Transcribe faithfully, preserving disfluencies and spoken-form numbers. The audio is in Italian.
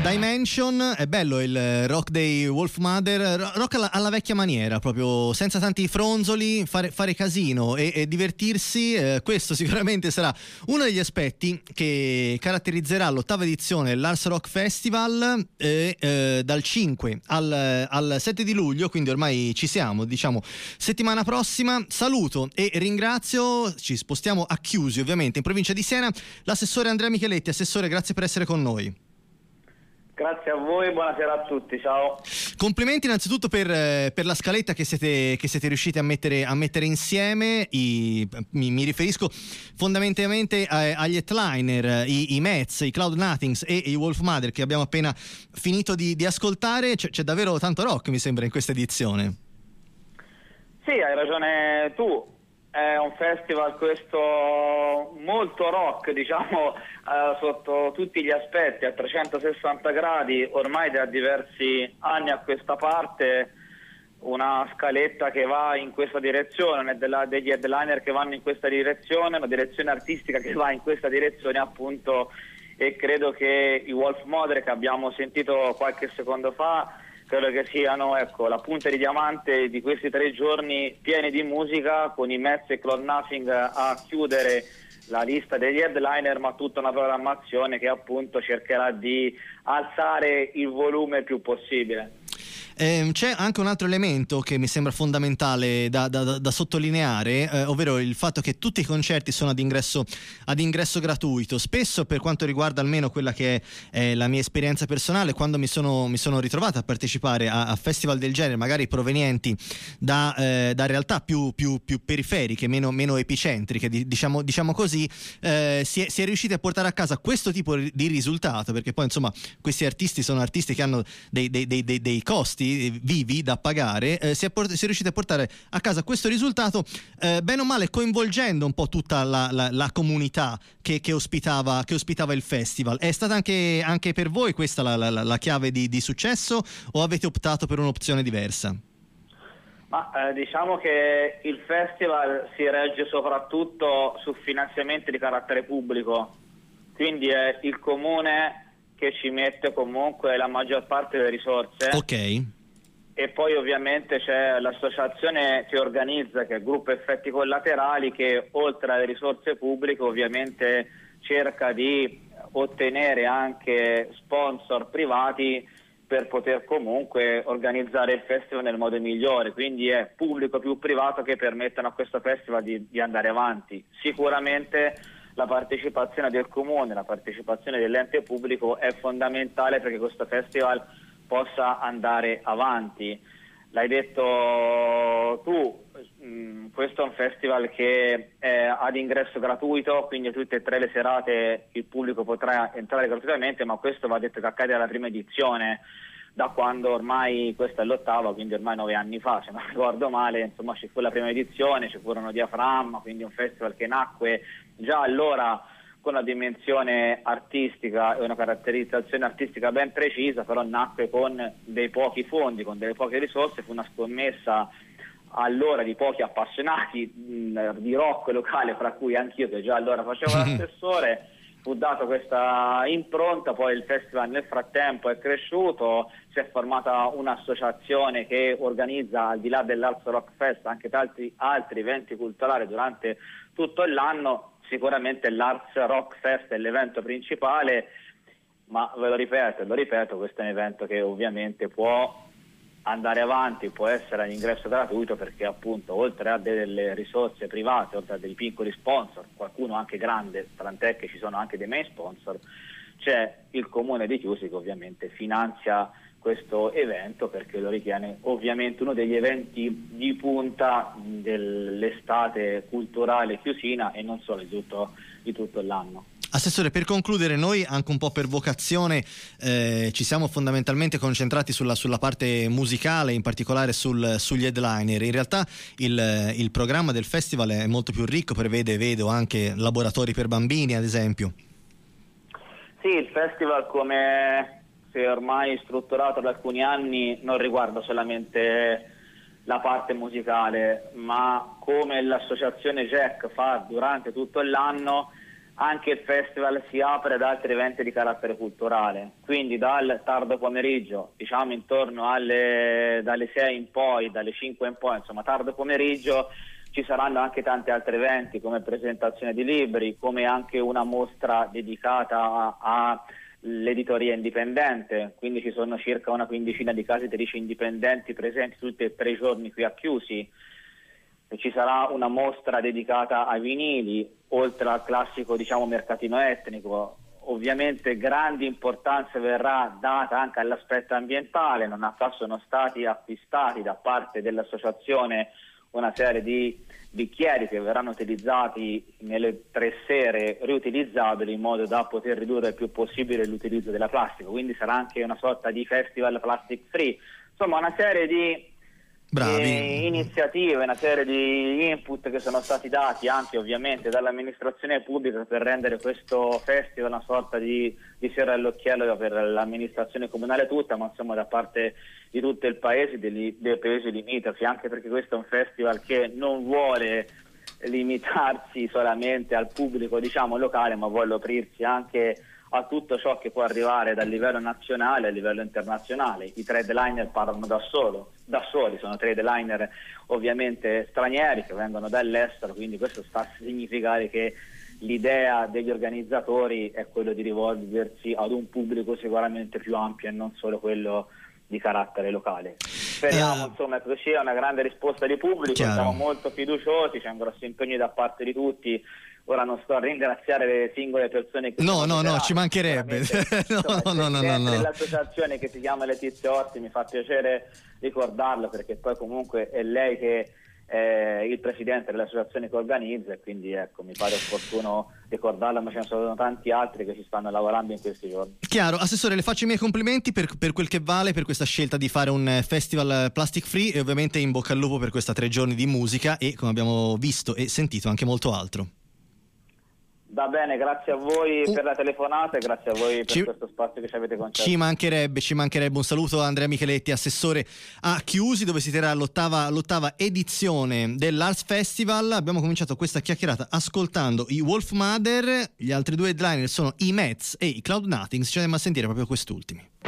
Dimension. È bello il rock dei Wolfmother, rock alla, alla vecchia maniera, proprio senza tanti fronzoli, fare, fare casino e, e divertirsi. Eh, questo sicuramente sarà uno degli aspetti che caratterizzerà l'ottava edizione dell'Ars Rock Festival eh, eh, dal cinque al, al sette di luglio, quindi ormai ci siamo, diciamo settimana prossima. Saluto e ringrazio, ci spostiamo a Chiusi ovviamente in provincia di Siena, l'assessore Andrea Micheletti. Assessore, grazie per essere con noi. Grazie a voi, buonasera a tutti, ciao. Complimenti innanzitutto per, eh, per la scaletta che siete, che siete riusciti a mettere, a mettere insieme. I, mi, mi riferisco fondamentalmente a, agli headliner, i, i Mets, i Cloud Nothings e i Wolfmother che abbiamo appena finito di, di ascoltare. C'è, c'è davvero tanto rock, mi sembra, in questa edizione. Sì, hai ragione tu. È un festival questo molto rock, diciamo, eh, sotto tutti gli aspetti, a trecentosessanta gradi, ormai da diversi anni a questa parte, una scaletta che va in questa direzione, della, degli headliner che vanno in questa direzione, una direzione artistica che va in questa direzione appunto, e credo che i Wolfmother che abbiamo sentito qualche secondo fa credo che siano, ecco, la punta di diamante di questi tre giorni pieni di musica, con i Mets e Cloud Nothing a chiudere la lista degli headliner, ma tutta una programmazione che appunto cercherà di alzare il volume il più possibile. Eh, c'è anche un altro elemento che mi sembra fondamentale da, da, da sottolineare, eh, ovvero il fatto che tutti i concerti sono ad ingresso, ad ingresso gratuito. Spesso, per quanto riguarda almeno quella che è eh, la mia esperienza personale, quando mi sono, mi sono ritrovato a partecipare a, a festival del genere, magari provenienti da, eh, da realtà più, più, più periferiche, meno, meno epicentriche, diciamo, diciamo così, eh, si, è, si è riusciti a portare a casa questo tipo di risultato, perché poi insomma questi artisti sono artisti che hanno dei, dei, dei, dei, dei costi vivi da pagare, eh, si, è port- si è riusciti a portare a casa questo risultato, eh, bene o male coinvolgendo un po' tutta la, la, la comunità che, che, ospitava, che ospitava il festival. È stata anche, anche per voi questa la, la, la chiave di, di successo, o avete optato per un'opzione diversa? Ma eh, diciamo che il festival si regge soprattutto su finanziamenti di carattere pubblico, quindi è il comune che ci mette comunque la maggior parte delle risorse. Ok. E poi ovviamente c'è l'associazione che organizza, che è il Gruppo Effetti Collaterali, che oltre alle risorse pubbliche ovviamente cerca di ottenere anche sponsor privati per poter comunque organizzare il festival nel modo migliore. Quindi è pubblico più privato che permettono a questo festival di, di andare avanti. Sicuramente la partecipazione del comune, la partecipazione dell'ente pubblico è fondamentale perché questo festival possa andare avanti. L'hai detto tu, mh, questo è un festival che è ad ingresso gratuito, quindi tutte e tre le serate il pubblico potrà entrare gratuitamente, ma questo va detto che accade alla prima edizione, da quando ormai, questa è l'ottava, quindi ormai nove anni fa, se non ricordo male, insomma ci fu la prima edizione, ci furono Diaframma, quindi un festival che nacque già allora con una dimensione artistica e una caratterizzazione artistica ben precisa, però nacque con dei pochi fondi, con delle poche risorse, fu una scommessa allora di pochi appassionati mh, di rock locale, fra cui anch'io che già allora facevo l'assessore. Fu data questa impronta, poi il festival nel frattempo è cresciuto, si è formata un'associazione che organizza, al di là dell'Ars Rock Fest, anche tanti altri eventi culturali durante tutto l'anno. Sicuramente l'Ars Rock Fest è l'evento principale, ma ve lo ripeto, lo ripeto, questo è un evento che ovviamente può andare avanti, può essere all'ingresso gratuito, perché appunto oltre a delle risorse private, oltre a dei piccoli sponsor, qualcuno anche grande, tant'è che ci sono anche dei main sponsor, c'è il comune di Chiusi che ovviamente finanzia questo evento perché lo ritiene ovviamente uno degli eventi di punta dell'estate culturale chiusina e non solo di tutto, di tutto l'anno. Assessore, per concludere, noi anche un po' per vocazione eh, ci siamo fondamentalmente concentrati sulla, sulla parte musicale, in particolare sul, sugli headliner. In realtà il, il programma del festival è molto più ricco, prevede, vedo, anche laboratori per bambini, ad esempio. Sì, il festival, come si è ormai strutturato da alcuni anni, non riguarda solamente la parte musicale, ma come l'associazione Jack fa durante tutto l'anno, anche il festival si apre ad altri eventi di carattere culturale, quindi dal tardo pomeriggio, diciamo intorno alle dalle sei in poi, dalle cinque in poi, insomma tardo pomeriggio, ci saranno anche tanti altri eventi come presentazione di libri, come anche una mostra dedicata all'editoria indipendente, quindi ci sono circa una quindicina di case editrici indipendenti presenti tutti e tre i giorni qui a Chiusi. Ci sarà una mostra dedicata ai vinili, oltre al classico diciamo mercatino etnico. Ovviamente grande importanza verrà data anche all'aspetto ambientale, non a caso sono stati acquistati da parte dell'associazione una serie di bicchieri che verranno utilizzati nelle tre sere riutilizzabili in modo da poter ridurre il più possibile l'utilizzo della plastica, quindi sarà anche una sorta di festival plastic free, insomma una serie di Eh, iniziative, una serie di input che sono stati dati anche ovviamente dall'amministrazione pubblica per rendere questo festival una sorta di, di fiore all'occhiello per l'amministrazione comunale tutta, ma insomma da parte di tutto il paese, dei, dei paesi limitrofi, anche perché questo è un festival che non vuole limitarsi solamente al pubblico diciamo locale, ma vuole aprirsi anche a tutto ciò che può arrivare dal livello nazionale a livello internazionale. I trade liner parlano da solo, da soli, sono trade liner ovviamente stranieri che vengono dall'estero, quindi questo sta a significare che l'idea degli organizzatori è quello di rivolgersi ad un pubblico sicuramente più ampio e non solo quello di carattere locale. Speriamo uh, insomma che sia una grande risposta di pubblico, chiaro. Siamo molto fiduciosi, c'è un grosso impegno da parte di tutti. Ora non sto a ringraziare le singole persone che no no no ci mancherebbe no, no, no, no, no, no. Dell'associazione che si chiama Letizia Orsi, mi fa piacere ricordarlo perché poi comunque è lei che è il presidente dell'associazione che organizza e quindi ecco mi pare opportuno ricordarlo, ma ce ne sono tanti altri che ci stanno lavorando in questi giorni. Chiaro, Assessore, le faccio i miei complimenti per, per quel che vale per questa scelta di fare un festival plastic free e ovviamente in bocca al lupo per questa tre giorni di musica e come abbiamo visto e sentito anche molto altro. Va bene, grazie a voi uh. per la telefonata e grazie a voi per ci, questo spazio che ci avete concesso. Ci mancherebbe, ci mancherebbe. Un saluto a Andrea Micheletti, assessore a Chiusi, dove si terrà l'ottava, l'ottava edizione dell'Arts Festival. Abbiamo cominciato questa chiacchierata ascoltando i Wolf Mother, gli altri due headliner sono i Mets e i Cloud Nothing. Ci andiamo a sentire proprio quest'ultimi.